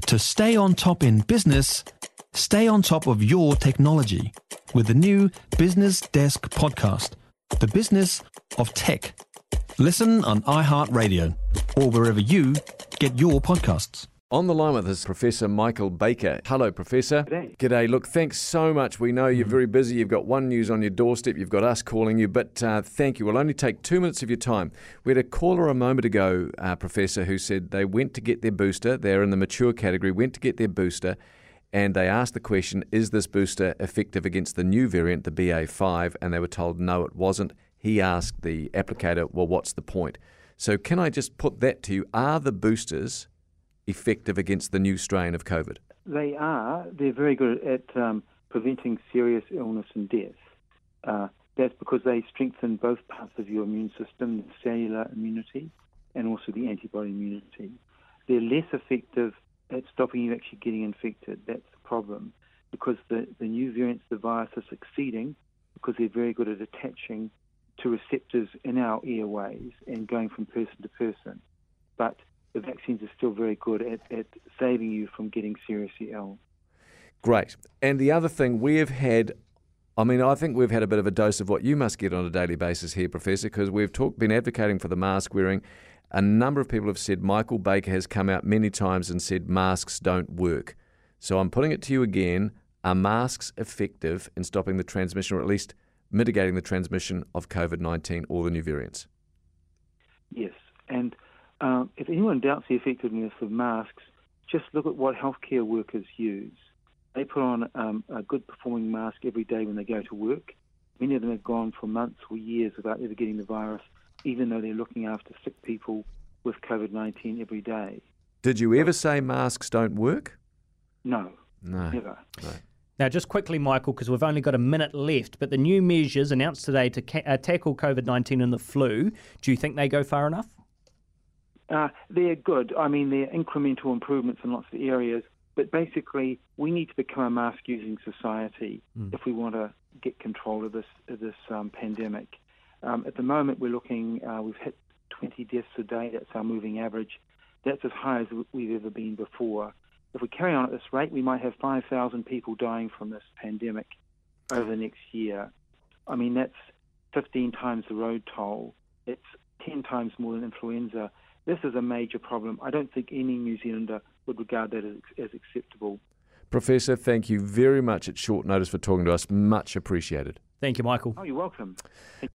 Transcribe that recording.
To stay on top in business, stay on top of your technology with the new Business Desk podcast, The Business of Tech. Listen on iHeartRadio or wherever you get your podcasts. On the line with us, Professor Michael Baker. Hello, Professor. G'day. Look, thanks so much. We know you're very busy. You've got One News on your doorstep. You've got us calling you, but thank you. We'll only take 2 minutes of your time. We had a caller a moment ago, Professor, who said they went to get their booster. They're in the mature category, went to get their booster, and they asked the question, is this booster effective against the new variant, the BA5? And they were told, no, it wasn't. He asked the applicator, well, what's the point? So can I just put that to you? Are the boosters effective against the new strain of COVID? They are. They're very good at preventing serious illness and death. That's because they strengthen both parts of your immune system, the cellular immunity and also the antibody immunity. They're less effective at stopping you actually getting infected. That's the problem, because the new variants of the virus are succeeding because they're very good at attaching to receptors in our airways and going from person to person. But the vaccines are still very good at saving you from getting seriously ill. Great. And the other thing we've had, I think we've had a bit of a dose of what you must get on a daily basis here, Professor, because we've been advocating for the mask wearing. A number of people have said Michael Baker has come out many times and said masks don't work. So I'm putting it to you again, are masks effective in stopping the transmission, or at least mitigating the transmission of COVID-19 or the new variants? Yes, and if anyone doubts the effectiveness of masks, just look at what healthcare workers use. They put on a good performing mask every day when they go to work. Many of them have gone for months or years without ever getting the virus, even though they're looking after sick people with COVID-19 every day. Did you ever say masks don't work? No, never. No. Now, just quickly, Michael, because we've only got a minute left, but the new measures announced today to tackle COVID-19 and the flu, do you think they go far enough? They're good. They're incremental improvements in lots of areas, but basically we need to become a mask-using society if we want to get control of this pandemic. At the moment, we're looking, we've hit 20 deaths a day. That's our moving average. That's as high as we've ever been before. If we carry on at this rate, we might have 5,000 people dying from this pandemic over the next year. That's 15 times the road toll. It's 10 times more than influenza. This is a major problem. I don't think any New Zealander would regard that as acceptable. Professor, thank you very much at short notice for talking to us. Much appreciated. Thank you, Michael. Oh, you're welcome.